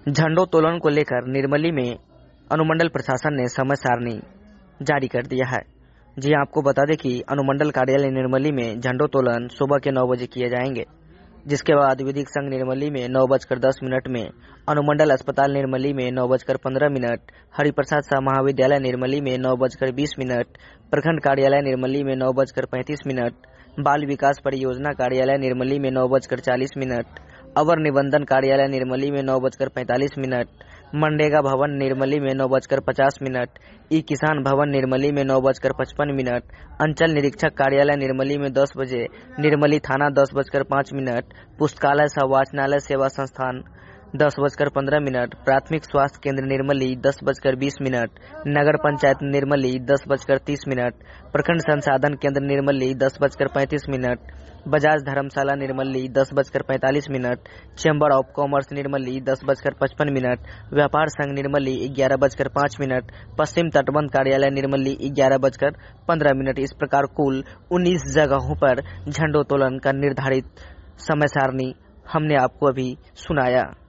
झंडोत्तोलन को लेकर निर्मली में अनुमंडल प्रशासन ने समय सारणी जारी कर दिया है। जी आपको बता दें कि अनुमंडल कार्यालय निर्मली में झंडोत्तोलन सुबह के 9 बजे किए जाएंगे, जिसके बाद विधिक संघ निर्मली में 9:10 में, अनुमंडल अस्पताल निर्मली में 9:15, हरिप्रसाद शाह महाविद्यालय निर्मली में 9:20, प्रखंड कार्यालय निर्मली में 9:35, बाल विकास परियोजना कार्यालय निर्मली में 9:40, अवर निबंधन कार्यालय निर्मली में 9:45, मनरेगा भवन निर्मली में 9:50, ई किसान भवन निर्मली में 9:55, अंचल निरीक्षक कार्यालय निर्मली में 10 बजे, निर्मली थाना 10:05, पुस्तकालय सह वाचनालय सेवा संस्थान 10:15, प्राथमिक स्वास्थ्य केंद्र निर्मली 10:20, नगर पंचायत निर्मली 10:30, प्रखंड संसाधन केंद्र निर्मली 10:35, बजाज धर्मशाला Nirmali 10:45, chamber of commerce Nirmali 10:55, व्यापार संघ निर्मली 11:05, पश्चिम तटबंध कार्यालय निर्मली 11:15। इस प्रकार कुल 19 जगहों पर झंडोत्तोलन का निर्धारित समय सारणी हमने आपको अभी सुनाया।